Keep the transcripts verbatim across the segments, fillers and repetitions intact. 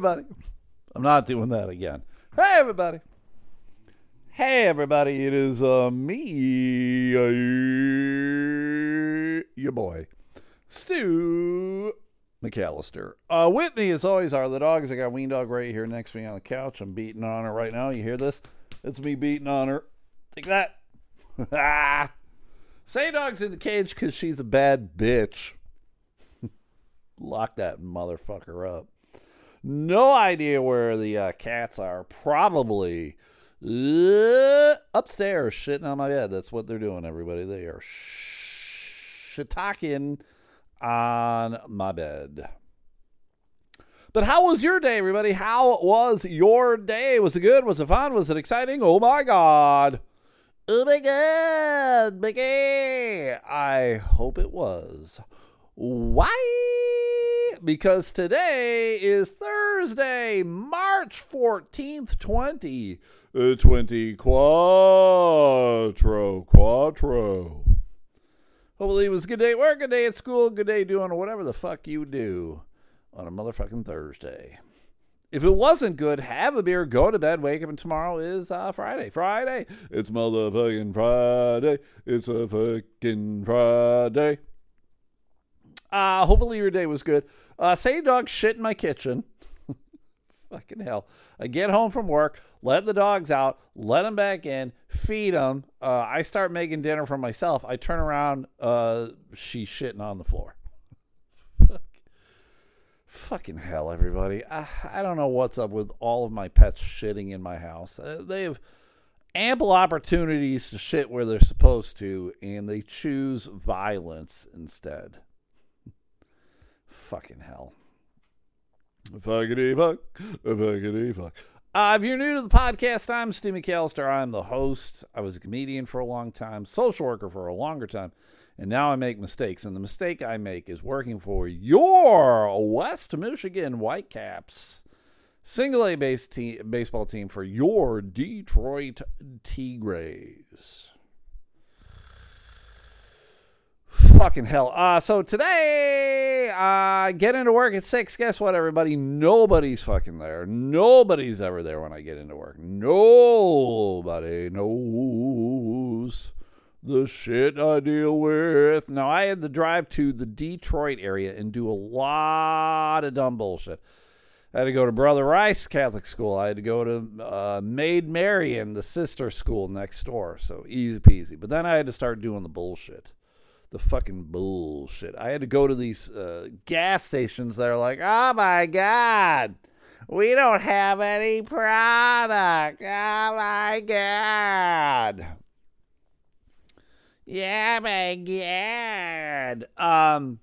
everybody. I'm not doing that again. Hey, everybody. Hey, everybody. It is uh, me, uh, your boy, Stu McAllister. Uh, with me, as always, are the dogs. I got Ween Dog right here next to me on the couch. I'm beating on her right now. You hear this? It's me beating on her. Take that. Say Dog's in the cage because she's a bad bitch. Lock that motherfucker up. No idea where the uh, cats are. Probably uh, upstairs shitting on my bed. That's what they're doing, everybody. They are sh- shiitaking on my bed. But how was your day, everybody? How was your day? Was it good? Was it fun? Was it exciting? Oh, my God. Oh, my God. Mickey. I hope it was. Why? Because today is Thursday, March fourteenth, twenty twenty. Quattro, quattro. Hopefully it was a good day at work, good day at school, good day doing whatever the fuck you do on a motherfucking Thursday. If it wasn't good, have a beer, go to bed, wake up, and tomorrow is uh, Friday. Friday. It's motherfucking Friday. It's a fucking Friday. Uh, hopefully your day was good. Uh, say dog shit in my kitchen. Fucking hell. I get home from work, let the dogs out, let them back in, feed them. Uh, I start making dinner for myself. I turn around, uh, she's shitting on the floor. Fuck. Fucking hell, everybody. I, I don't know what's up with all of my pets shitting in my house. Uh, they have ample opportunities to shit where they're supposed to, and they choose violence instead. Fucking hell. Fuckity fuck. Fuckity fuck. Uh, if you're new to the podcast, I'm Stu McAllister. I'm the host. I was a comedian for a long time, social worker for a longer time, and now I make mistakes. And the mistake I make is working for your West Michigan Whitecaps, single A base te- baseball team for your Detroit Tigres. Fucking hell. Uh, so today, I uh, get into work at six. Guess what, everybody? Nobody's fucking there. Nobody's ever there when I get into work. Nobody knows the shit I deal with. Now, I had to drive to the Detroit area and do a lot of dumb bullshit. I had to go to Brother Rice Catholic School. I had to go to uh, Maid Marian, the sister school next door. So easy peasy. But then I had to start doing the bullshit. The fucking bullshit. I had to go to these uh, gas stations that are like, oh my God, we don't have any product. Oh my God. Yeah, my God. Um,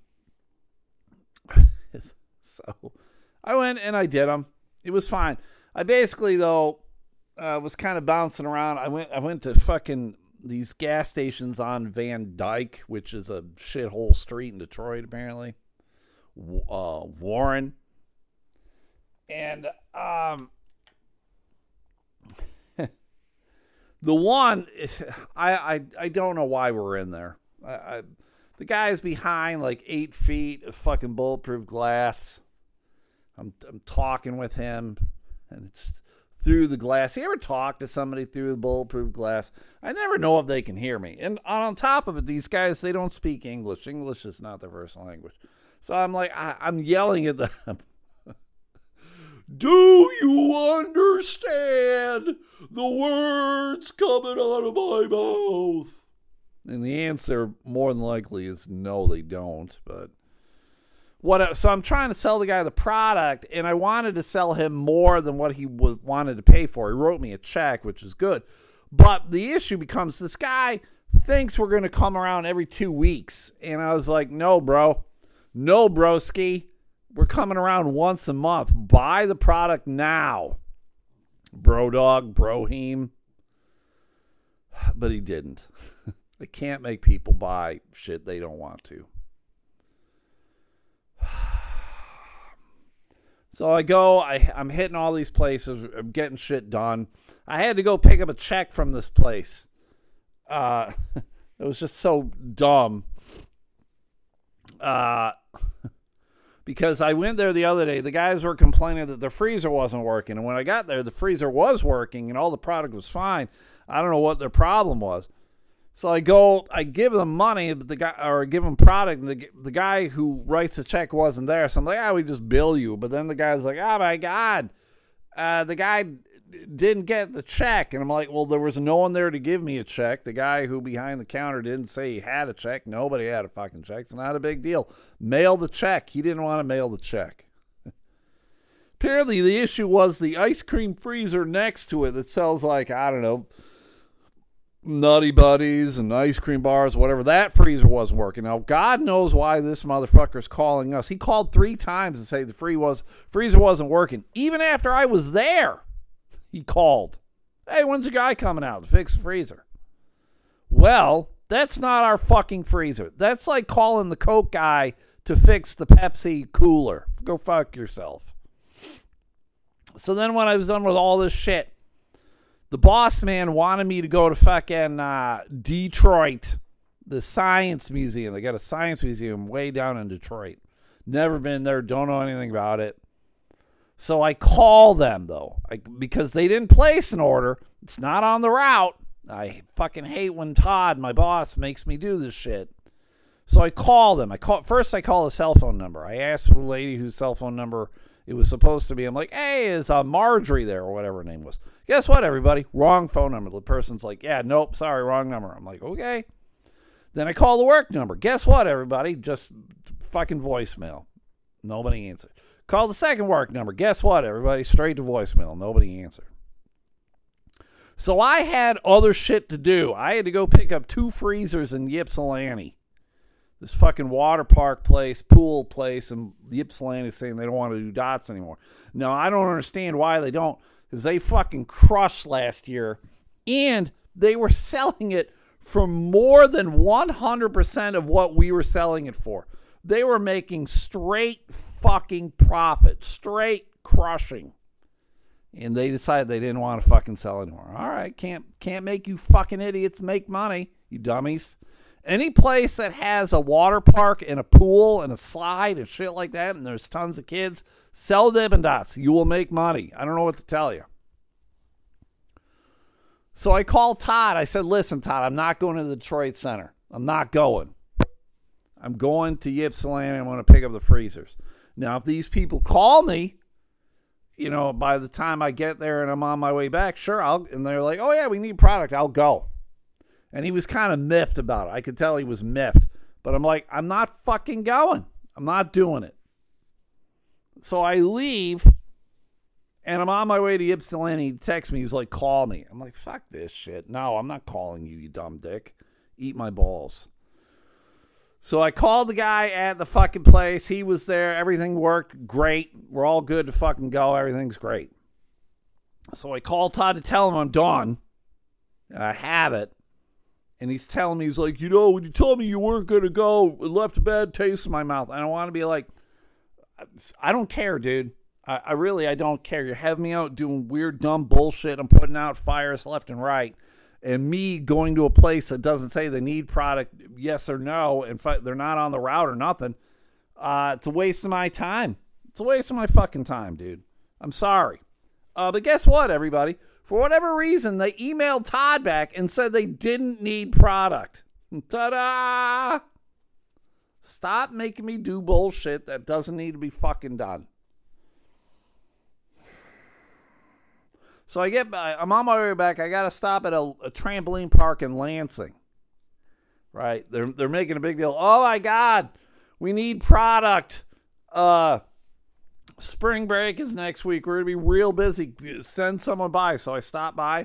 so I went and I did them. It was fine. I basically, though, uh, was kind of bouncing around. I went, I went to fucking these gas stations on Van Dyke, which is a shithole street in Detroit, apparently. Uh, Warren. And um, the one, I, I I don't know why we're in there. I, I, the guy's behind like eight feet of fucking bulletproof glass. I'm I'm talking with him, and it's through the glass. You ever talk to somebody through the bulletproof glass? I never know if they can hear me. And on top of it, these guys, they don't speak English. English is not their first language. So I'm like, I, I'm yelling at them. Do you understand the words coming out of my mouth? And the answer, more than likely, is no, they don't. But What? So I'm trying to sell the guy the product, and I wanted to sell him more than what he w- wanted to pay for. He wrote me a check, which is good. But the issue becomes this guy thinks we're going to come around every two weeks. And I was like, no, bro. No, broski. We're coming around once a month. Buy the product now. Bro dog, broheem. But he didn't. I can't make people buy shit they don't want to. So I go, I, I'm hitting all these places, I'm getting shit done. I had to go pick up a check from this place. Uh, it was just so dumb. Uh, because I went there the other day. The guys were complaining that the freezer wasn't working. And when I got there, the freezer was working and all the product was fine. I don't know what their problem was. So I go, I give them money, but the guy, or give them product, and the, the guy who writes the check wasn't there. So I'm like, ah, we just bill you. But then the guy's like, oh my God, uh, the guy didn't get the check. And I'm like, well, there was no one there to give me a check. The guy who behind the counter didn't say he had a check. Nobody had a fucking check. It's not a big deal. Mail the check. He didn't want to mail the check. Apparently the issue was the ice cream freezer next to it that sells like, I don't know, Nutty Buddies and ice cream bars, whatever. That freezer wasn't working. Now, God knows why this motherfucker's calling us. He called three times to say the free was freezer wasn't working. Even after I was there, he called. Hey, when's the guy coming out to fix the freezer? Well, that's not our fucking freezer. That's like calling the Coke guy to fix the Pepsi cooler. Go fuck yourself. So then when I was done with all this shit, the boss man wanted me to go to fucking uh, Detroit, the Science Museum. They got a science museum way down in Detroit. Never been there, don't know anything about it. So I call them, though, I, because they didn't place an order. It's not on the route. I fucking hate when Todd, my boss, makes me do this shit. So I call them. I call First, I call a cell phone number. I asked the lady whose cell phone number it was supposed to be. I'm like, hey, is uh, Marjorie there, or whatever her name was? Guess what, everybody? Wrong phone number. The person's like, yeah, nope, sorry, wrong number. I'm like, okay. Then I call the work number. Guess what, everybody? Just fucking voicemail. Nobody answered. Call the second work number. Guess what, everybody? Straight to voicemail. Nobody answered. So I had other shit to do. I had to go pick up two freezers in Ypsilanti. This fucking water park place, pool place, and Ypsilanti saying they don't want to do dots anymore. No, I don't understand why they don't, because they fucking crushed last year, and they were selling it for more than one hundred percent of what we were selling it for. They were making straight fucking profit, straight crushing. And they decided they didn't want to fucking sell anymore. All right, can't can't make you fucking idiots make money, you dummies. Any place that has a water park and a pool and a slide and shit like that, and there's tons of kids, sell Dippin' Dots. You will make money. I don't know what to tell you. So I called Todd. I said, listen, Todd, I'm not going to the Detroit Center. I'm not going. I'm going to Ypsilanti. I'm going to pick up the freezers. Now, if these people call me, you know, by the time I get there and I'm on my way back, sure, I'll, and they're like, oh, yeah, we need product. I'll go. And he was kind of miffed about it. I could tell he was miffed. But I'm like, I'm not fucking going. I'm not doing it. So I leave, and I'm on my way to Ypsilanti. He texts me. He's like, call me. I'm like, fuck this shit. No, I'm not calling you, you dumb dick. Eat my balls. So I called the guy at the fucking place. He was there. Everything worked great. We're all good to fucking go. Everything's great. So I called Todd to tell him I'm done. And I have it. And he's telling me, he's like, you know, when you told me you weren't going to go, it left a bad taste in my mouth. And I want to be like, I don't care, dude. I, I really, I don't care. You have me out doing weird, dumb bullshit. I'm putting out fires left and right. And me going to a place that doesn't say they need product, yes or no, and fi- they're not on the route or nothing, uh, it's a waste of my time. It's a waste of my fucking time, dude. I'm sorry. Uh, but guess what, everybody? For whatever reason, they emailed Todd back and said they didn't need product. Ta-da! Stop making me do bullshit that doesn't need to be fucking done. So I get, I'm on my way back. I got to stop at a, a trampoline park in Lansing. Right? They're they're making a big deal. Oh my God, we need product. Uh, spring break is next week. We're gonna be real busy. Send someone by. So I stop by.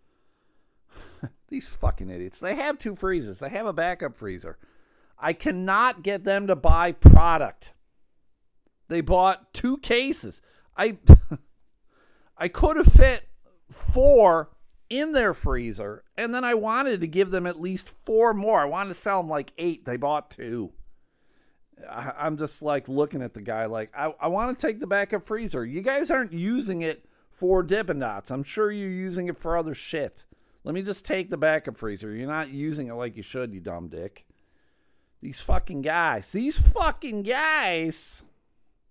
These fucking idiots. They have two freezers. They have a backup freezer. I cannot get them to buy product. They bought two cases. I I could have fit four in their freezer, and then I wanted to give them at least four more. I wanted to sell them like eight. They bought two. I, I'm just like looking at the guy like, I, I want to take the backup freezer. You guys aren't using it for Dippin' Dots. I'm sure you're using it for other shit. Let me just take the backup freezer. You're not using it like you should, you dumb dick. These fucking guys. These fucking guys.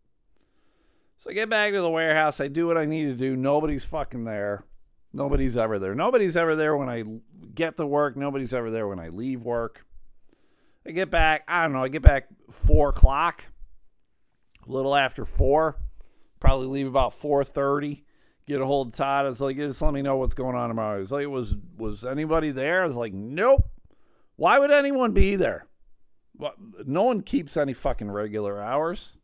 So I get back to the warehouse. I do what I need to do. Nobody's fucking there. Nobody's ever there. Nobody's ever there when I get to work. Nobody's ever there when I leave work. I get back, I don't know, I get back four o'clock, a little after four. Probably leave about four thirty. Get a hold of Todd. I was like, just let me know what's going on tomorrow. He was like, was, was anybody there? I was like, nope. Why would anyone be there? Well, no one keeps any fucking regular hours.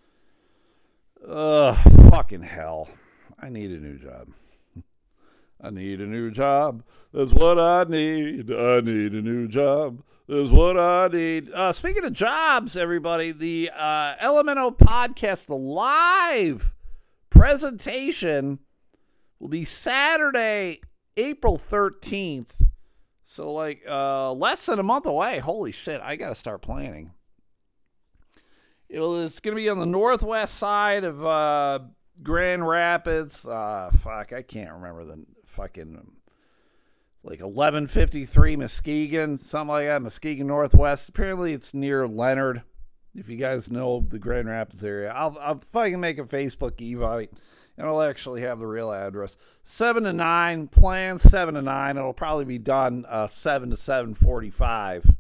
Ugh, fucking hell. I need a new job. I need a new job. That's what I need. I need a new job. That's what I need. Uh, speaking of jobs, everybody, the uh, Elemento Podcast, the live presentation will be Saturday, April thirteenth. So, like, uh, less than a month away. Holy shit, I got to start planning. It'll, it's going to be on the northwest side of uh, Grand Rapids. Uh, fuck, I can't remember the fucking, like, eleven fifty-three Muskegon, something like that, Muskegon Northwest. Apparently it's near Leonard, if you guys know the Grand Rapids area. I'll, I'll fucking make a Facebook Evite, and I'll actually have the real address. seven to nine, plans seven to nine. It'll probably be done uh, seven to seven forty-five.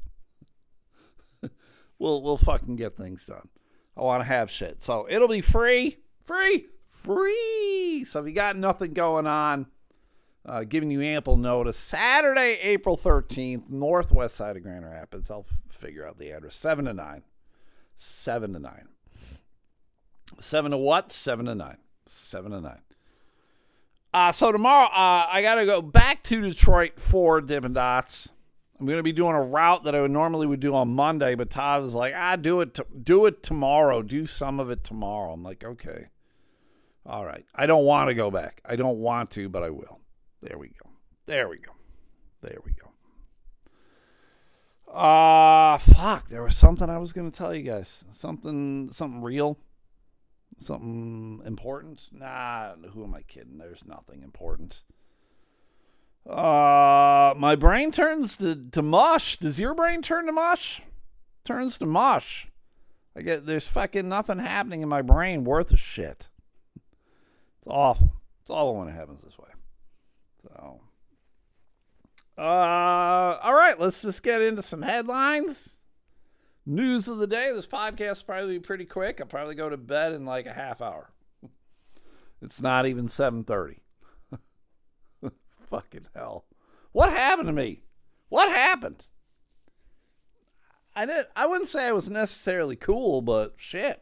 we'll, we'll fucking get things done. I want to have shit. So it'll be free, free, free. So if you got nothing going on, uh, giving you ample notice. Saturday, April thirteenth, northwest side of Grand Rapids. I'll f- figure out the address. seven to nine. seven to nine. seven to what? seven to nine. seven to nine. Uh, so tomorrow, uh, I got to go back to Detroit for Dippin' Dots. I'm going to be doing a route that I would normally would do on Monday, but Todd was like, ah, do it, t- do it tomorrow. Do some of it tomorrow. I'm like, okay. All right. I don't want to go back. I don't want to, but I will. There we go. There we go. There we go. Uh, fuck. There was something I was going to tell you guys. Something, something real. Something important. Nah, who am I kidding? There's nothing important. Uh, my brain turns to, to mush. Does your brain turn to mush? Turns to mush. I get, there's fucking nothing happening in my brain worth a shit. It's awful. It's awful when it happens this way. So, uh, all right, let's just get into some headlines. News of the day. This podcast will probably be pretty quick. I'll probably go to bed in like a half hour. It's not even seven thirty. Fucking hell. What happened to me? What happened? I did I wouldn't say I was necessarily cool, but shit.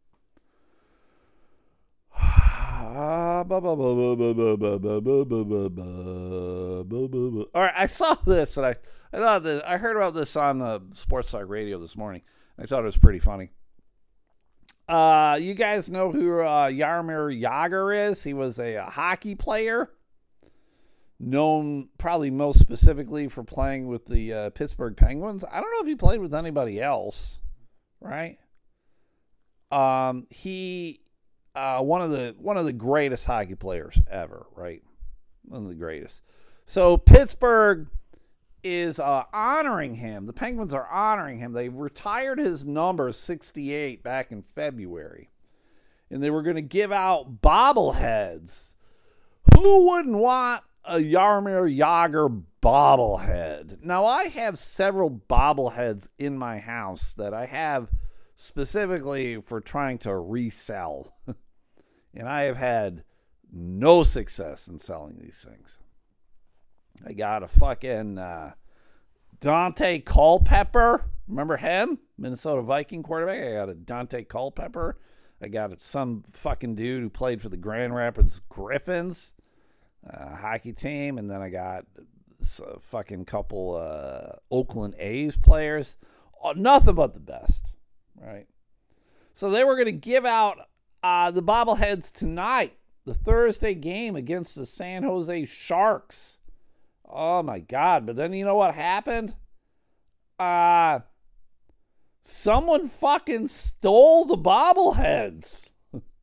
All right, I saw this and I, I thought that I heard about this on the Sports Talk Radio this morning. I thought it was pretty funny. Uh, you guys know who uh, Jaromir Jagr is? He was a, a hockey player, known probably most specifically for playing with the uh, Pittsburgh Penguins. I don't know if he played with anybody else, right? Um, he uh, one of the one of the greatest hockey players ever, right? One of the greatest. So Pittsburgh is uh, honoring him. The Penguins are honoring him. They retired his number sixty-eight back in February, and they were going to give out bobbleheads. Who wouldn't want a Jaromir Jagr bobblehead? Now, I have several bobbleheads in my house that I have specifically for trying to resell, and I have had no success in selling these things. I got a fucking uh, Dante Culpepper. Remember him? Minnesota Viking quarterback. I got a Dante Culpepper. I got some fucking dude who played for the Grand Rapids Griffins uh, hockey team. And then I got a fucking couple uh, Oakland A's players. Oh, nothing but the best, right? So they were going to give out uh, the bobbleheads tonight, the Thursday game against the San Jose Sharks. Oh, my God. But then you know what happened? Uh, someone fucking stole the bobbleheads.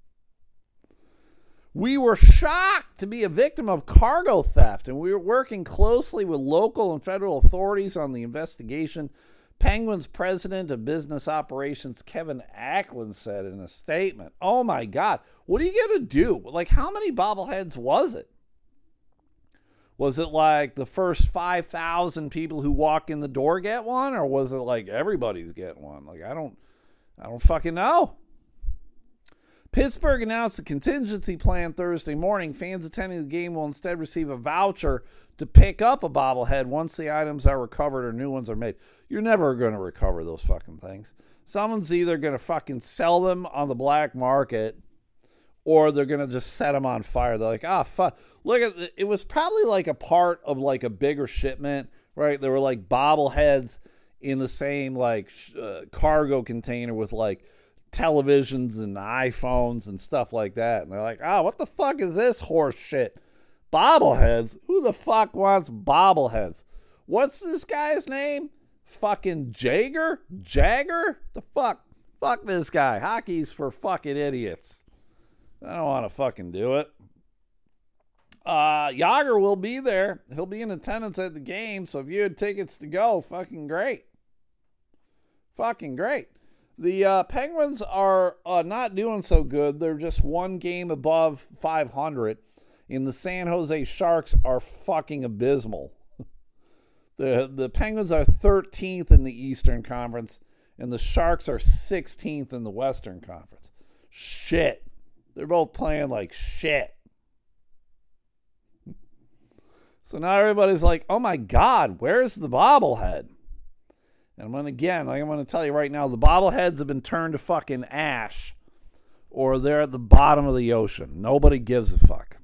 We were shocked to be a victim of cargo theft, and we were working closely with local and federal authorities on the investigation. Penguins president of business operations Kevin Acklin said in a statement, oh my God, what are you going to do? Like, how many bobbleheads was it? Was it like the first five thousand people who walk in the door get one? Or was it like everybody's getting one? Like, I don't, I don't fucking know. Pittsburgh announced a contingency plan Thursday morning. Fans attending the game will instead receive a voucher to pick up a bobblehead once the items are recovered or new ones are made. You're never going to recover those fucking things. Someone's either going to fucking sell them on the black market or they're going to just set them on fire. They're like, ah, fuck. Look at it. It was probably like a part of like a bigger shipment, right? There were like bobbleheads in the same like uh, cargo container with like televisions and iPhones and stuff like that. And they're like, oh, what the fuck is this horse shit? Bobbleheads? Who the fuck wants bobbleheads? What's this guy's name? Fucking Jagger? Jagger? The fuck? Fuck this guy. Hockey's for fucking idiots. I don't want to fucking do it. Uh, Yager will be there. He'll be in attendance at the game. So if you had tickets to go, fucking great. Fucking great. The uh, Penguins are uh, not doing so good. They're just one game above five hundred. And the San Jose Sharks are fucking abysmal. the The Penguins are thirteenth in the Eastern Conference, and the Sharks are sixteenth in the Western Conference. Shit. They're both playing like shit. So now everybody's like, oh my God, where's the bobblehead? And when again, like I'm going to tell you right now, the bobbleheads have been turned to fucking ash, or they're at the bottom of the ocean. Nobody gives a fuck.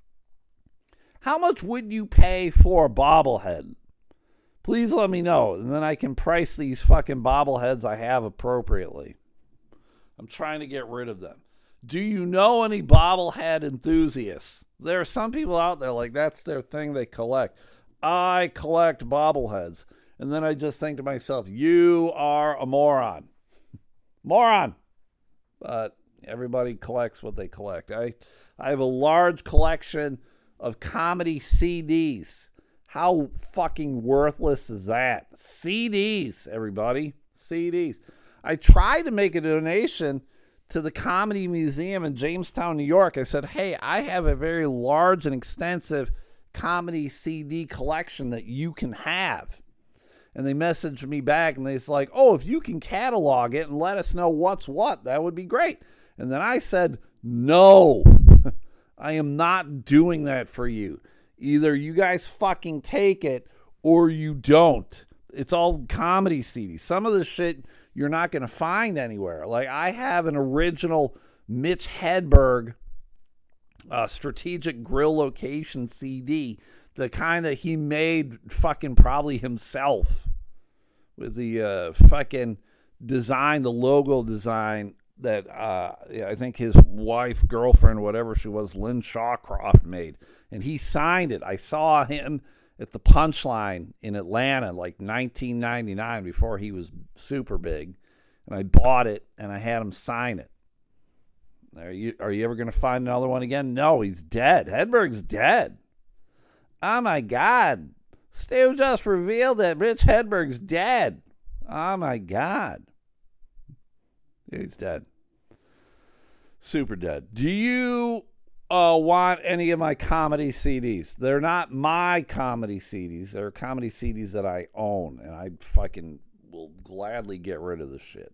How much would you pay for a bobblehead? Please let me know, and then I can price these fucking bobbleheads I have appropriately. I'm trying to get rid of them. Do you know any bobblehead enthusiasts? There are some people out there like that's their thing they collect. I collect bobbleheads. And then I just think to myself, you are a moron. Moron. But everybody collects what they collect. I, I have a large collection of comedy C Ds. How fucking worthless is that? C Ds, everybody. C Ds. I tried to make a donation to the Comedy Museum in Jamestown, New York. I said, hey, I have a very large and extensive comedy C D collection that you can have. And they messaged me back and they're like, oh, if you can catalog it and let us know what's what, that would be great. And then I said, no, I am not doing that for you. Either you guys fucking take it or you don't. It's all comedy C Ds. Some of the shit you're not going to find anywhere. Like I have an original Mitch Hedberg uh, strategic grill location C D. The kind that he made fucking probably himself with the uh, fucking design, the logo design that uh, I think his wife, girlfriend, whatever she was, Lynn Shawcroft made. And he signed it. I saw him at the Punchline in Atlanta like nineteen ninety-nine before he was super big. And I bought it and I had him sign it. Are you, are you ever going to find another one again? No, he's dead. Hedberg's dead. Oh my God. Steve just revealed that Rich Hedberg's dead. Oh my God. He's dead. Super dead. Do you uh, want any of my comedy C Ds? They're not my comedy C Ds. They're comedy C Ds that I own. And I fucking will gladly get rid of this shit.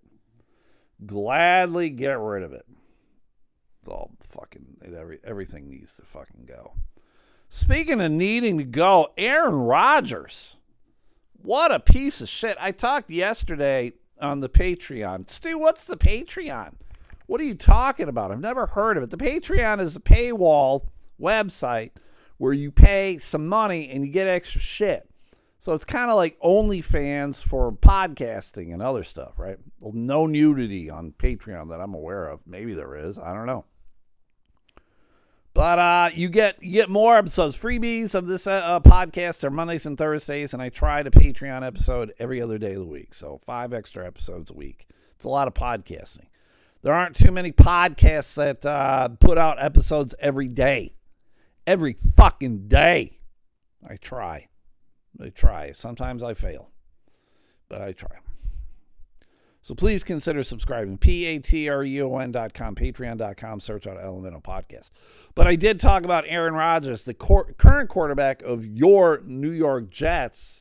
Gladly get rid of it. It's all fucking, every, everything needs to fucking go. Speaking of needing to go, Aaron Rodgers. What a piece of shit. I talked yesterday on the Patreon. Stu, what's the Patreon? What are you talking about? I've never heard of it. The Patreon is a paywall website where you pay some money and you get extra shit. So it's kind of like OnlyFans for podcasting and other stuff, right? Well, no nudity on Patreon that I'm aware of. Maybe there is. I don't know. But uh, you get you get more episodes, freebies of this uh, podcast are Mondays and Thursdays, and I try to Patreon episode every other day of the week. So five extra episodes a week. It's a lot of podcasting. There aren't too many podcasts that uh, put out episodes every day. Every fucking day. I try. I try. Sometimes I fail. but I try. So please consider subscribing. P A T R E O N dot com, patreon dot com, search out Elemental Podcast. But I did talk about Aaron Rodgers, the cor- current quarterback of your New York Jets,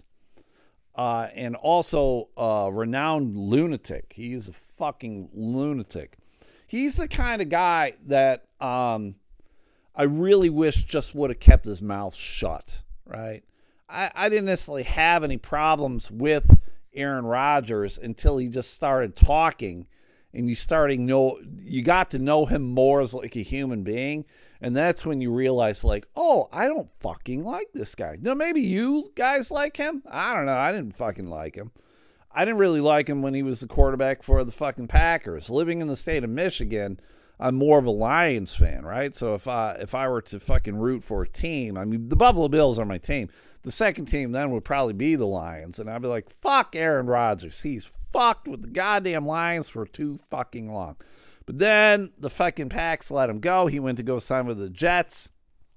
uh, and also a renowned lunatic. He is a fucking lunatic. He's the kind of guy that um, I really wish just would have kept his mouth shut, right? I, I didn't necessarily have any problems with Aaron Rodgers until he just started talking, and you starting know you got to know him more as like a human being, and that's when you realize, like, oh, I don't fucking like this guy. Now maybe you guys like him. I don't know. I didn't fucking like him. I didn't really like him when he was the quarterback for the fucking Packers. Living in the state of Michigan, I'm more of a Lions fan, right? So if I if I were to fucking root for a team, I mean, the Buffalo Bills are my team. The second team then would probably be the Lions. And I'd be like, fuck Aaron Rodgers. He's fucked with the goddamn Lions for too fucking long. But then the fucking Packs let him go. He went to go sign with the Jets.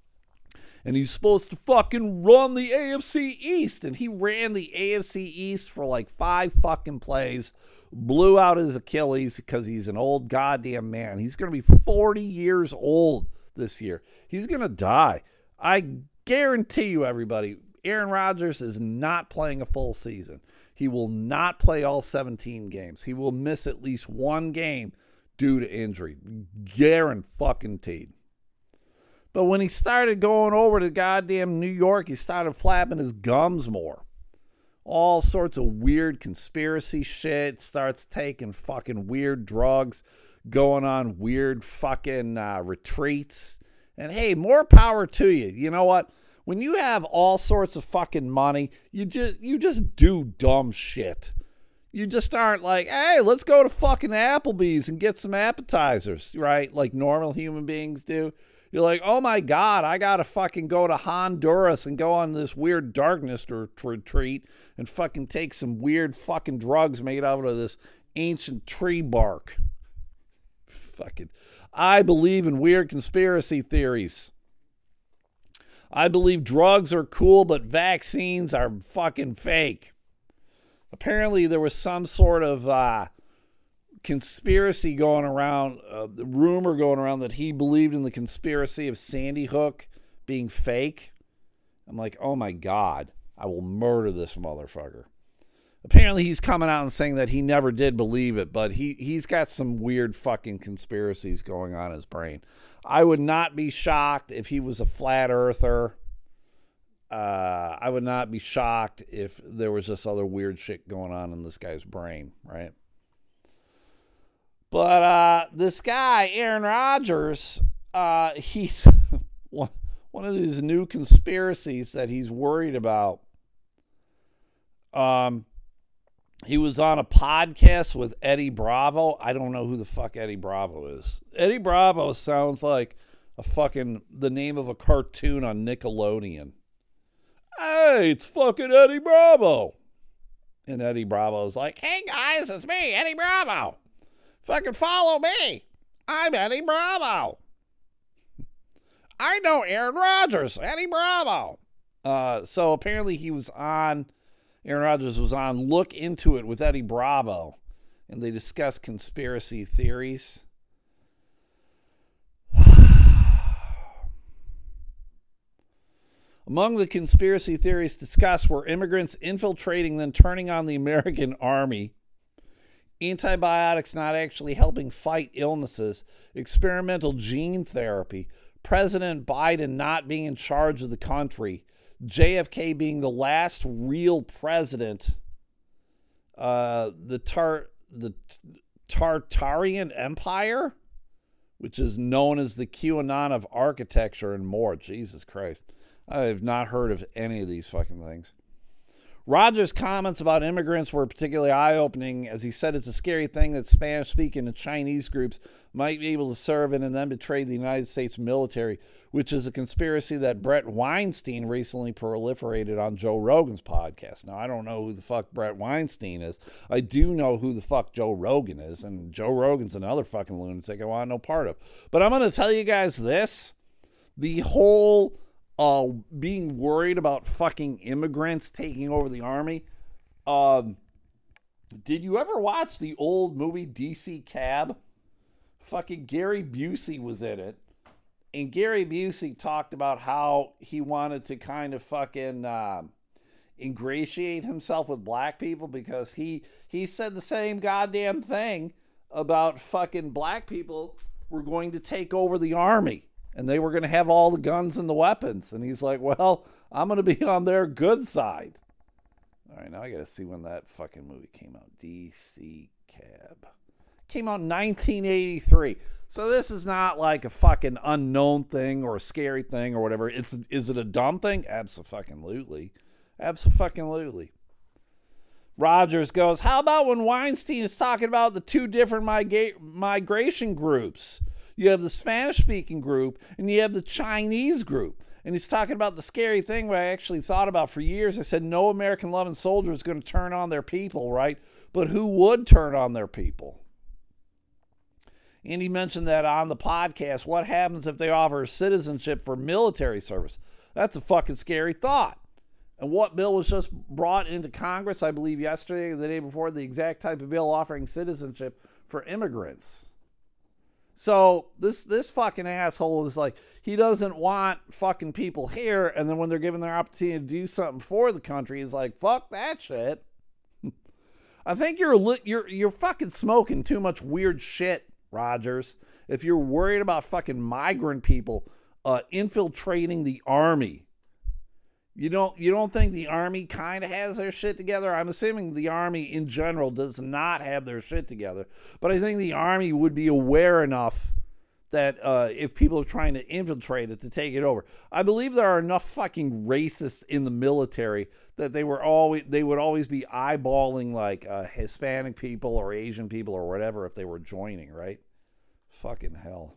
And he's supposed to fucking run the A F C East. And he ran the A F C East for like five fucking plays. Blew out his Achilles because he's an old goddamn man. He's going to be forty years old this year. He's going to die. I guarantee you, everybody, Aaron Rodgers is not playing a full season. He will not play all seventeen games. He will miss at least one game due to injury. Guaranteed. But when he started going over to goddamn New York, he started flapping his gums more. All sorts of weird conspiracy shit. Starts taking fucking weird drugs. Going on weird fucking uh, retreats. And hey, more power to you. You know what? When you have all sorts of fucking money, you just you just do dumb shit. You just aren't like, hey, let's go to fucking Applebee's and get some appetizers, right? Like normal human beings do. You're like, oh my God, I gotta fucking go to Honduras and go on this weird darkness retreat and fucking take some weird fucking drugs made out of this ancient tree bark. Fucking, I believe in weird conspiracy theories. I believe drugs are cool, but vaccines are fucking fake. Apparently, there was some sort of uh, conspiracy going around, uh, the rumor going around that he believed in the conspiracy of Sandy Hook being fake. I'm like, oh my God, I will murder this motherfucker. Apparently, he's coming out and saying that he never did believe it, but he, he's got some weird fucking conspiracies going on in his brain. I would not be shocked if he was a flat earther. Uh, I would not be shocked if there was this other weird shit going on in this guy's brain, right? But uh, this guy, Aaron Rodgers, uh, he's one, one of these new conspiracies that he's worried about. Um, he was on a podcast with Eddie Bravo. I don't know who the fuck Eddie Bravo is. Eddie Bravo sounds like a fucking the name of a cartoon on Nickelodeon. Hey, it's fucking Eddie Bravo. And Eddie Bravo's like, hey guys, it's me, Eddie Bravo. Fucking follow me. I'm Eddie Bravo. I know Aaron Rodgers, Eddie Bravo. Uh, so apparently he was on, Aaron Rodgers was on Look Into It with Eddie Bravo. And they discussed conspiracy theories. Among the conspiracy theories discussed were immigrants infiltrating, then turning on the American army, antibiotics not actually helping fight illnesses, experimental gene therapy, President Biden not being in charge of the country, J F K being the last real president, uh, the Tar the Tartarian Empire, which is known as the QAnon of architecture, and more. Jesus Christ. I have not heard of any of these fucking things. Rodgers' comments about immigrants were particularly eye-opening, as he said it's a scary thing that Spanish-speaking and Chinese groups might be able to serve in and then betray the United States military, which is a conspiracy that Brett Weinstein recently proliferated on Joe Rogan's podcast. Now, I don't know who the fuck Brett Weinstein is. I do know who the fuck Joe Rogan is, and Joe Rogan's another fucking lunatic I want no part of. But I'm going to tell you guys this. The whole... Uh, being worried about fucking immigrants taking over the army. Um, Did you ever watch the old movie D C Cab? Fucking Gary Busey was in it. And Gary Busey talked about how he wanted to kind of fucking uh, ingratiate himself with black people because he he said the same goddamn thing about fucking black people were going to take over the army and they were going to have all the guns and the weapons. And he's like, well, I'm going to be on their good side. All right, now I got to see when that fucking movie came out. D C Cab. Came out in nineteen eighty-three. So this is not like a fucking unknown thing or a scary thing or whatever. It's, is it a dumb thing? Abso-fucking-lutely. Abso-fucking-lutely. Rogers goes, how about when Weinstein is talking about the two different migra- migration groups? You have the Spanish-speaking group and you have the Chinese group. And he's talking about the scary thing where I actually thought about for years. I said, no American-loving soldier is going to turn on their people, right? But who would turn on their people? And he mentioned that on the podcast. What happens if they offer citizenship for military service? That's a fucking scary thought. And what bill was just brought into Congress, I believe yesterday or the day before, the exact type of bill offering citizenship for immigrants. So this this fucking asshole is like, he doesn't want fucking people here, and then when they're given their opportunity to do something for the country, he's like, fuck that shit. I think you're li- you're you're fucking smoking too much weird shit, Rogers, if you're worried about fucking migrant people uh, infiltrating the army. You don't you don't think the army kind of has their shit together? I'm assuming the army in general does not have their shit together. But I think the army would be aware enough that uh, if people are trying to infiltrate it, to take it over. I believe there are enough fucking racists in the military that they were always they would always be eyeballing like uh, Hispanic people or Asian people or whatever if they were joining, right? Fucking hell.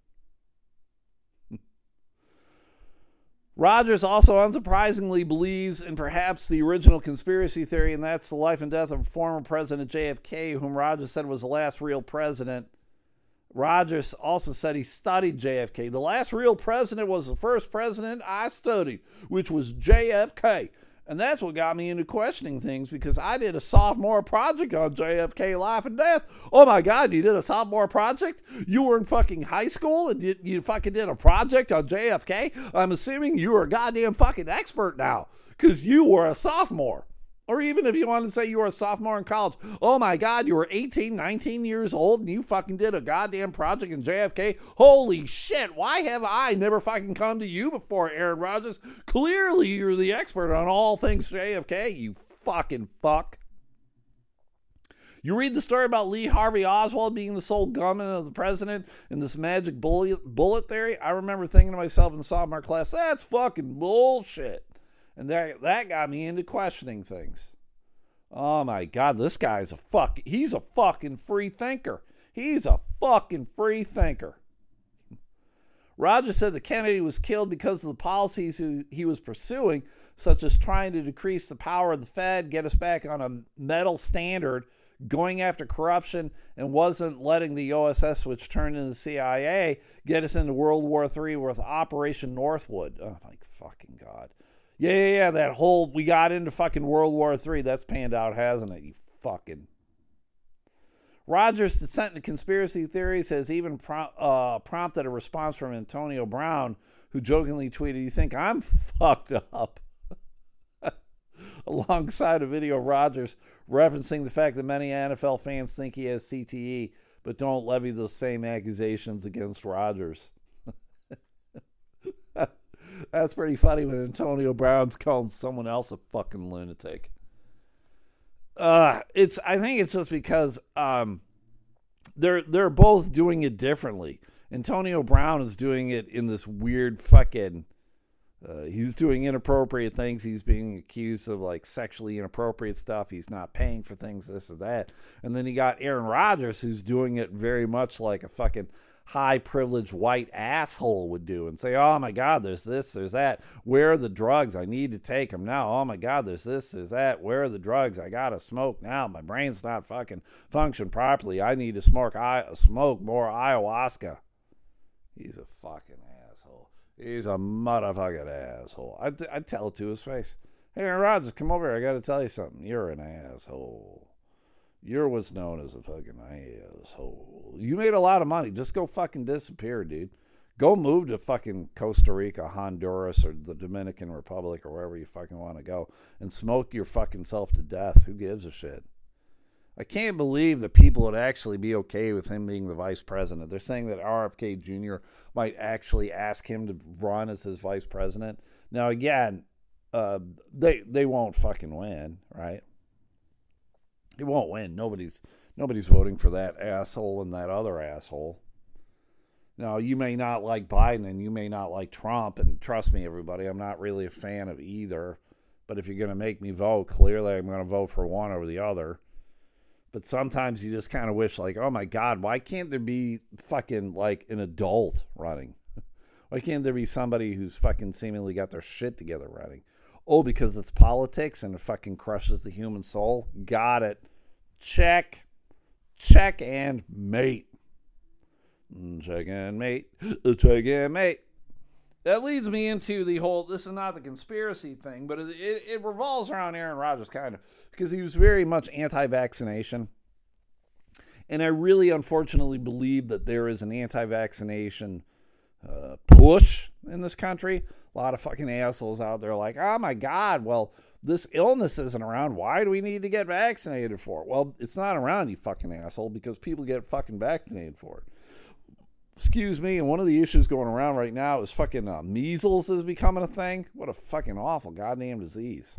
Rogers also unsurprisingly believes in perhaps the original conspiracy theory, and that's the life and death of former President J F K, whom Rogers said was the last real president. Rogers also said he studied J F K. The last real president was the first president I studied, which was J F K. And that's what got me into questioning things, because I did a sophomore project on J F K life and death. Oh my God, you did a sophomore project? You were in fucking high school and you, you fucking did a project on J F K? I'm assuming you were a goddamn fucking expert now, because you were a sophomore. Or even if you want to say you were a sophomore in college, oh my God, you were eighteen, nineteen years old and you fucking did a goddamn project in J F K. Holy shit, why have I never fucking come to you before, Aaron Rodgers? Clearly you're the expert on all things J F K, you fucking fuck. You read the story about Lee Harvey Oswald being the sole gunman of the president in this magic bullet, bullet theory. I remember thinking to myself in the sophomore class, that's fucking bullshit. And that, that got me into questioning things. Oh my God, this guy's a fuck. He's a fucking free thinker. He's a fucking free thinker. Rogers said that Kennedy was killed because of the policies he, he was pursuing, such as trying to decrease the power of the Fed, get us back on a metal standard, going after corruption, and wasn't letting the O S S, which turned into the C I A, get us into World War Three with Operation Northwood. Oh my fucking God. Yeah, yeah, yeah, that whole, we got into fucking World War Three. That's panned out, hasn't it? You fucking. Rogers' descent into conspiracy theories has even pro- uh, prompted a response from Antonio Brown, who jokingly tweeted, you think I'm fucked up? Alongside a video of Rogers referencing the fact that many N F L fans think he has C T E, but don't levy those same accusations against Rogers. That's pretty funny when Antonio Brown's calling someone else a fucking lunatic. Uh, it's I think it's just because um, they're they're both doing it differently. Antonio Brown is doing it in this weird fucking. Uh, he's doing inappropriate things. He's being accused of like sexually inappropriate stuff. He's not paying for things, this or that. And then you got Aaron Rodgers, who's doing it very much like a fucking high privileged white asshole would do, and say, oh my God, there's this, there's that. Where are the drugs? I need to take them now. Oh my God, there's this, there's that. Where are the drugs? I gotta smoke now. My brain's not fucking function properly. I need to smoke, I smoke more ayahuasca. He's a fucking asshole. He's a motherfucking asshole. I'd, I'd tell it to his face. Hey, Aaron Rodgers, come over here. I gotta tell you something. You're an asshole. You're what's known as a fucking asshole. You made a lot of money. Just go fucking disappear, dude. Go move to fucking Costa Rica, Honduras, or the Dominican Republic, or wherever you fucking want to go, and smoke your fucking self to death. Who gives a shit? I can't believe that people would actually be okay with him being the vice president. They're saying that R F K Junior might actually ask him to run as his vice president. Now, again, uh, they they won't fucking win, right? They won't win. Nobody's nobody's voting for that asshole and that other asshole. Now, you may not like Biden and you may not like Trump, and trust me, everybody, I'm not really a fan of either. But if you're going to make me vote, clearly I'm going to vote for one over the other. But sometimes you just kind of wish, like, oh my God, why can't there be fucking, like, an adult running? Why can't there be somebody who's fucking seemingly got their shit together running? Oh, because it's politics and it fucking crushes the human soul? Got it. Check. Check and mate. Check and mate. Check and mate. That leads me into the whole, this is not the conspiracy thing, but it, it, it revolves around Aaron Rodgers, kind of, because he was very much anti-vaccination. And I really, unfortunately, believe that there is an anti-vaccination uh, push in this country. A lot of fucking assholes out there like, oh my God, well, this illness isn't around. Why do we need to get vaccinated for it? Well, it's not around, you fucking asshole, because people get fucking vaccinated for it. Excuse me, and one of the issues going around right now is fucking uh, measles is becoming a thing. What a fucking awful goddamn disease.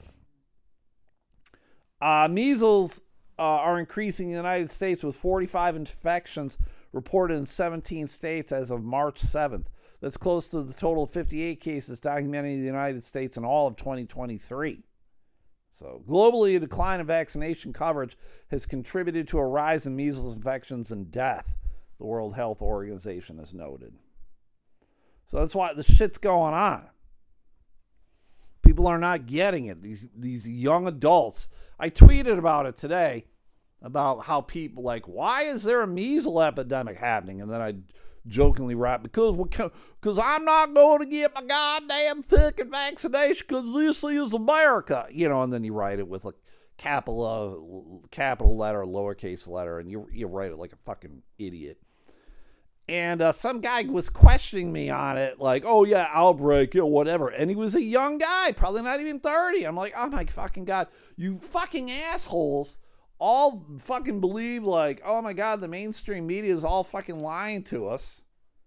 Uh, measles uh, are increasing in the United States with forty-five infections reported in seventeen states as of March seventh. That's close to the total of fifty-eight cases documented in the United States in all of twenty twenty-three. So globally, a decline in vaccination coverage has contributed to a rise in measles infections and death, the World Health Organization has noted. So that's why the shit's going on. People are not getting it. These these young adults. I tweeted about it today, about how people like, why is there a measles epidemic happening? And then I jokingly write, because because I'm not going to get my goddamn fucking vaccination because this is America. You know, and then you write it with a capital, capital letter, lowercase letter, and you you write it like a fucking idiot. And uh, some guy was questioning me on it, like, oh, yeah, outbreak, you know, whatever. And he was a young guy, probably not even thirty. I'm like, oh, my fucking God. You fucking assholes all fucking believe, like, oh, my God, the mainstream media is all fucking lying to us.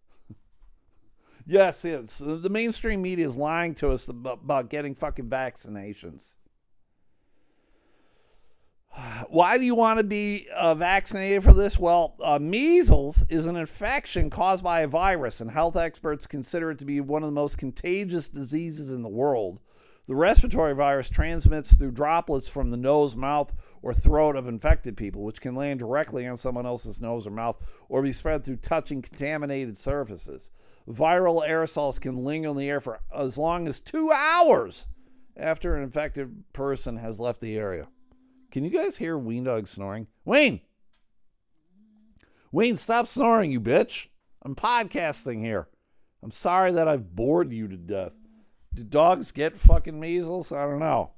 Yes, it's the mainstream media is lying to us about, about getting fucking vaccinations. Why do you want to be uh, vaccinated for this? Well, uh, measles is an infection caused by a virus, and health experts consider it to be one of the most contagious diseases in the world. The respiratory virus transmits through droplets from the nose, mouth, or throat of infected people, which can land directly on someone else's nose or mouth, or be spread through touching contaminated surfaces. Viral aerosols can linger in the air for as long as two hours after an infected person has left the area. Can you guys hear Wayne Dog snoring? Wayne! Wayne, stop snoring, you bitch. I'm podcasting here. I'm sorry that I've bored you to death. Do dogs get fucking measles? I don't know.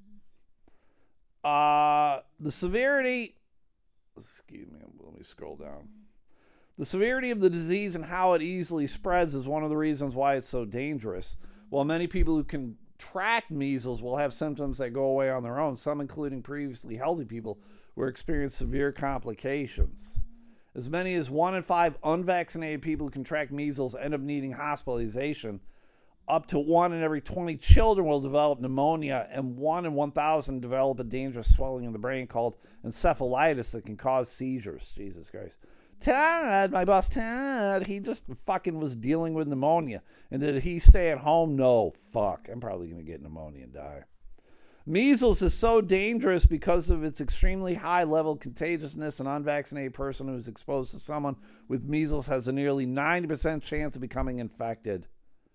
Uh, the severity... Excuse me, let me scroll down. The severity of the disease and how it easily spreads is one of the reasons why it's so dangerous. While many people who can contract measles will have symptoms that go away on their own, some including previously healthy people will experience severe complications. As many as one in five unvaccinated people who contract measles end up needing hospitalization. Up to one in every twenty children will develop pneumonia, and one in one thousand develop a dangerous swelling in the brain called encephalitis that can cause seizures. Jesus Christ. Todd, my boss Todd, he just fucking was dealing with pneumonia. And did he stay at home? No. Fuck. I'm probably going to get pneumonia and die. Measles is so dangerous because of its extremely high level of contagiousness. An unvaccinated person who is exposed to someone with measles has a nearly ninety percent chance of becoming infected.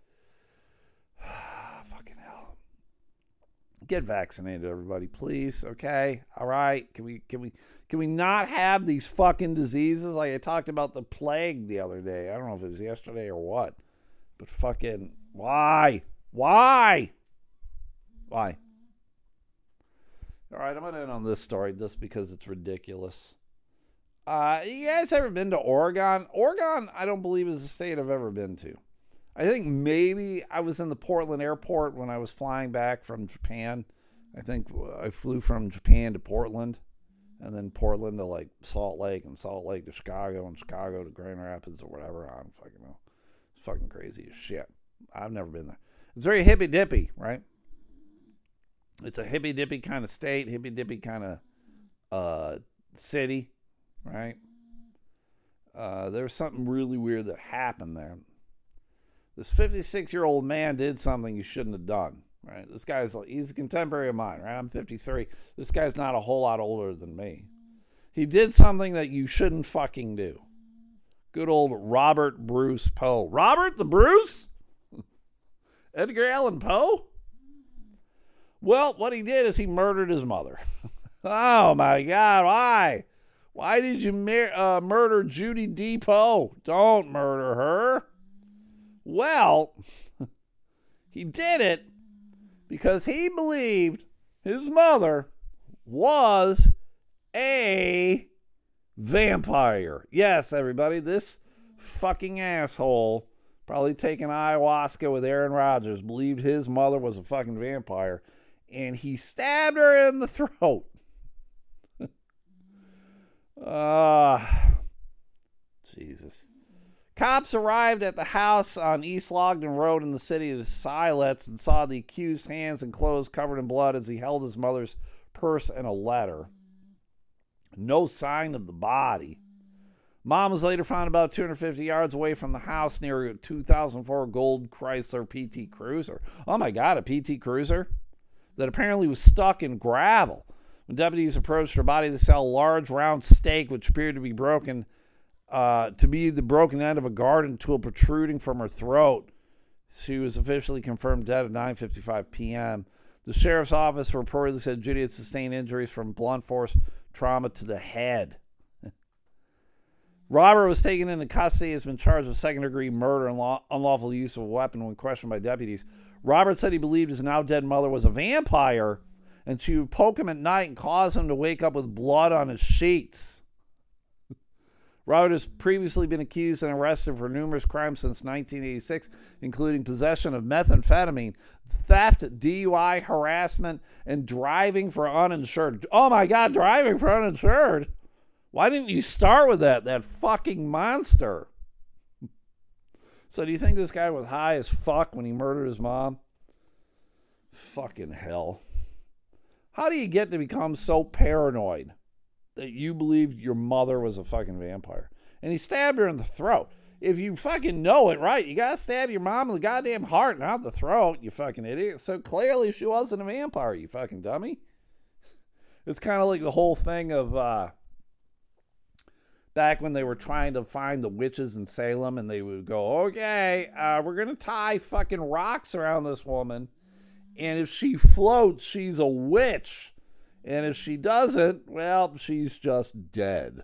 Fucking hell. Get vaccinated, everybody, please. Okay? All right? Can we, can we... Can we not have these fucking diseases? Like I talked about the plague the other day. I don't know if it was yesterday or what. But fucking, why? Why? Why? All right, I'm going to end on this story just because it's ridiculous. Uh, you guys ever been to Oregon? Oregon, I don't believe, is a state I've ever been to. I think maybe I was in the Portland airport when I was flying back from Japan. I think I flew from Japan to Portland, and then Portland to like Salt Lake, and Salt Lake to Chicago, and Chicago to Grand Rapids or whatever. I don't fucking know. It's fucking crazy as shit. I've never been there. It's very hippy dippy, right? It's a hippy dippy kind of state, hippy dippy kind of uh, city, right? Uh, there was something really weird that happened there. This fifty-six-year-old man did something he shouldn't have done, right? This guy's, he's a contemporary of mine, right? I'm fifty-three. This guy's not a whole lot older than me. He did something that you shouldn't fucking do. Good old Robert Bruce Poe. Robert the Bruce? Edgar Allan Poe? Well, what he did is he murdered his mother. Oh, my God. Why? Why did you mur- uh, murder Judy Depot? Don't murder her. Well, he did it because he believed his mother was a vampire. Yes, everybody, this fucking asshole, probably taking ayahuasca with Aaron Rodgers, believed his mother was a fucking vampire, and he stabbed her in the throat. Ah, uh, Jesus. Cops arrived at the house on East Logden Road in the city of Siletz and saw the accused's hands and clothes covered in blood as he held his mother's purse and a letter. No sign of the body. Mom was later found about two hundred fifty yards away from the house near a two thousand four Gold Chrysler P T Cruiser. Oh my God, a P T Cruiser? That apparently was stuck in gravel. When deputies approached her body, they saw a large round stake which appeared to be broken Uh, to be the broken end of a garden tool protruding from her throat. She was officially confirmed dead at nine fifty-five p.m. The sheriff's office reportedly said Judy had sustained injuries from blunt force trauma to the head. Robert was taken into custody. He has been charged with second-degree murder and law- unlawful use of a weapon when questioned by deputies. Robert said he believed his now-dead mother was a vampire, and she would poke him at night and cause him to wake up with blood on his sheets. Robert has previously been accused and arrested for numerous crimes since nineteen eighty-six, including possession of methamphetamine, theft, D U I, harassment, and driving for uninsured. Oh my God, driving for uninsured? Why didn't you start with that, that fucking monster? So do you think this guy was high as fuck when he murdered his mom? Fucking hell. How do you get to become so paranoid that you believed your mother was a fucking vampire? And he stabbed her in the throat. If you fucking know it, right, you gotta stab your mom in the goddamn heart, not the throat, you fucking idiot. So clearly she wasn't a vampire, you fucking dummy. It's kind of like the whole thing of uh, back when they were trying to find the witches in Salem, and they would go, okay, uh, we're gonna tie fucking rocks around this woman, and if she floats, she's a witch. And if she doesn't, well, she's just dead.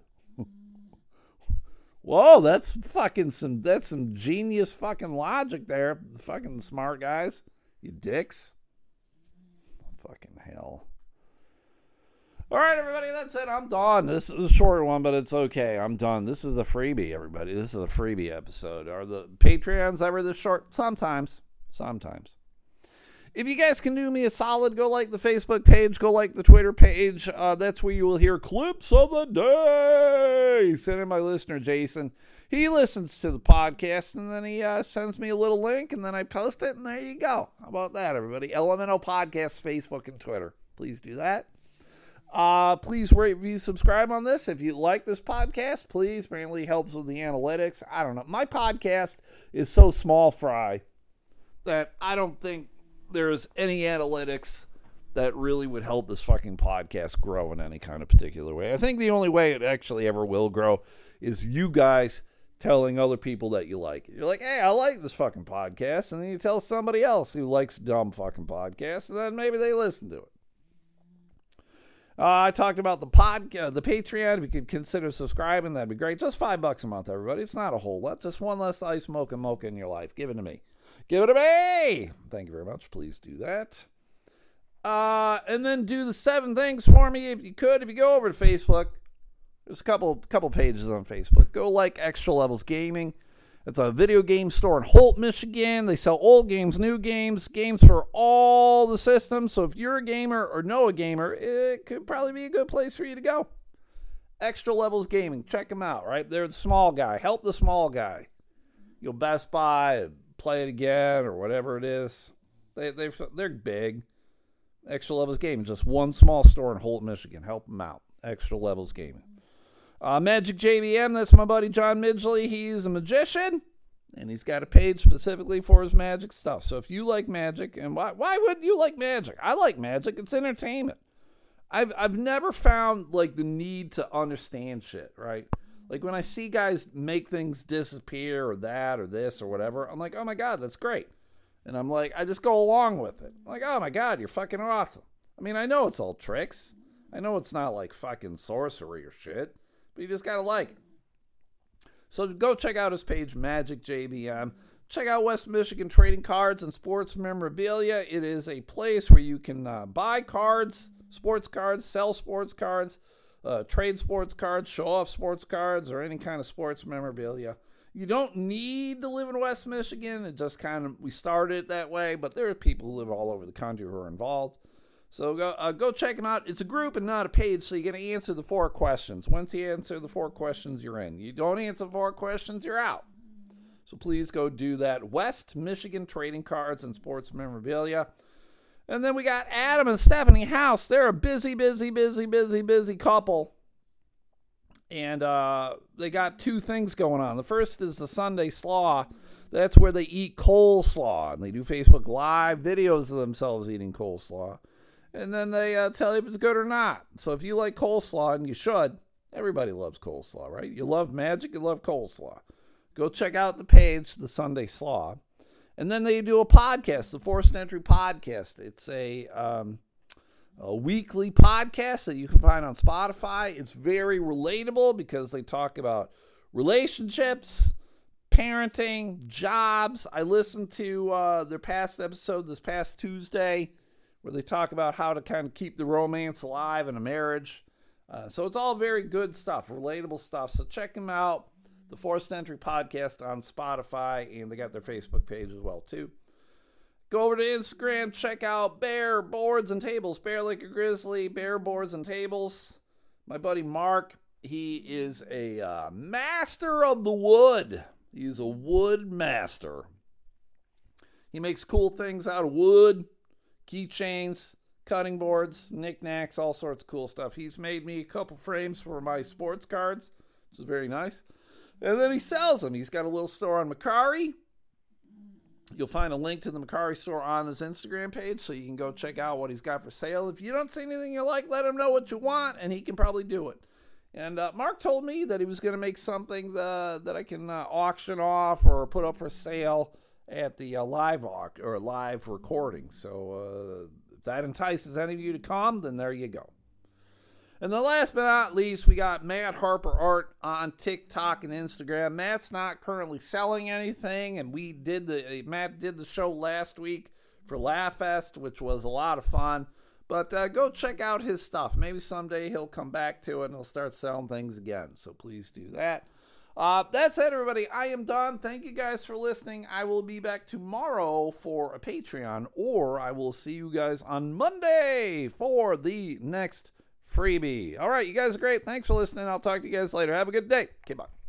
Whoa, that's fucking some, that's some genius fucking logic there. Fucking smart guys. You dicks. Fucking hell. All right, everybody, that's it. I'm done. This is a short one, but it's okay. I'm done. This is a freebie, everybody. This is a freebie episode. Are the Patreons ever this short? Sometimes. Sometimes. If you guys can do me a solid, go like the Facebook page, go like the Twitter page. Uh, that's where you will hear clips of the day. Send in my listener, Jason. He listens to the podcast, and then he uh, sends me a little link, and then I post it, and there you go. How about that, everybody? Elemental Podcast, Facebook, and Twitter. Please do that. Uh, please rate, review, subscribe on this. If you like this podcast, please. Apparently helps with the analytics. I don't know. My podcast is so small fry that I don't think there's any analytics that really would help this fucking podcast grow in any kind of particular way. I think the only way it actually ever will grow is you guys telling other people that you like it. You're like, hey, I like this fucking podcast. And then you tell somebody else who likes dumb fucking podcasts, and then maybe they listen to it. Uh, I talked about the pod, uh, the Patreon. If you could consider subscribing, that'd be great. Just five bucks a month, everybody. It's not a whole lot. Just one less ice mocha mocha in your life. Give it to me. Give it to me! Thank you very much. Please do that. Uh, and then do the seven things for me if you could. If you go over to Facebook, there's a couple couple pages on Facebook. Go like Extra Levels Gaming. It's a video game store in Holt, Michigan. They sell old games, new games, games for all the systems. So if you're a gamer or know a gamer, it could probably be a good place for you to go. Extra Levels Gaming. Check them out, right? They're the small guy. Help the small guy. You'll Best Buy, play it again, or whatever it is. They, they, they're big. Extra Levels Gaming. Just one small store in Holt, Michigan. Help them out. Extra Levels Gaming. Uh, Magic J B M, that's my buddy John Midgley. He's a magician, and he's got a page specifically for his magic stuff. So if you like magic, and why why wouldn't you like magic? I like magic. It's entertainment. I've I've never found like the need to understand shit, right? Like when I see guys make things disappear or that or this or whatever, I'm like, oh my God, that's great. And I'm like, I just go along with it. I'm like, oh my God, you're fucking awesome. I mean, I know it's all tricks. I know it's not like fucking sorcery or shit. But you just got to like it. So go check out his page, Magic J B M. Check out West Michigan Trading Cards and Sports Memorabilia. It is a place where you can uh, buy cards, sports cards, sell sports cards, uh, trade sports cards, show off sports cards, or any kind of sports memorabilia. You don't need to live in West Michigan. It just kind of, we started it that way, but there are people who live all over the country who are involved. So go uh, go check them out. It's a group and not a page, so you're going to answer the four questions. Once you answer the four questions, you're in. You don't answer four questions, you're out. So please go do that. West Michigan Trading Cards and Sports Memorabilia. And then we got Adam and Stephanie House. They're a busy, busy, busy, busy, busy couple. And uh, they got two things going on. The first is the Sunday Slaw. That's where they eat coleslaw. And they do Facebook Live videos of themselves eating coleslaw. And then they uh, tell you if it's good or not. So if you like coleslaw, and you should, everybody loves coleslaw, right? You love magic, you love coleslaw. Go check out the page, The Sunday Slaw. And then they do a podcast, the Forced Entry Podcast. It's a, um, a weekly podcast that you can find on Spotify. It's very relatable because they talk about relationships, parenting, jobs. I listened to uh, their past episode this past Tuesday, where they talk about how to kind of keep the romance alive in a marriage. Uh, so it's all very good stuff, relatable stuff. So check them out, the Forced Entry Podcast on Spotify, and they got their Facebook page as well, too. Go over to Instagram, check out Bear Boards and Tables, Bear Like a Grizzly, Bear Boards and Tables. My buddy Mark, he is a uh, master of the wood. He's a wood master. He makes cool things out of wood. Keychains, cutting boards, knickknacks, all sorts of cool stuff. He's made me a couple frames for my sports cards, which is very nice. And then he sells them. He's got a little store on Mercari. You'll find a link to the Mercari store on his Instagram page, so you can go check out what he's got for sale. If you don't see anything you like, let him know what you want, and he can probably do it. And uh, Mark told me that he was going to make something the, that I can uh, auction off or put up for sale at the uh, live au- or live recording. So uh, if that entices any of you to come, then there you go. And the last but not least, we got Matt Harper Art on TikTok and Instagram. Matt's not currently selling anything, and we did the Matt did the show last week for Laugh Fest, which was a lot of fun. But uh, go check out his stuff. Maybe someday he'll come back to it and he'll start selling things again. So please do that. Uh, that's it, everybody. I am done. Thank you guys for listening. I will be back tomorrow for a Patreon, or I will see you guys on Monday for the next freebie. All right, you guys are great. Thanks for listening. I'll talk to you guys later. Have a good day. Okay, bye.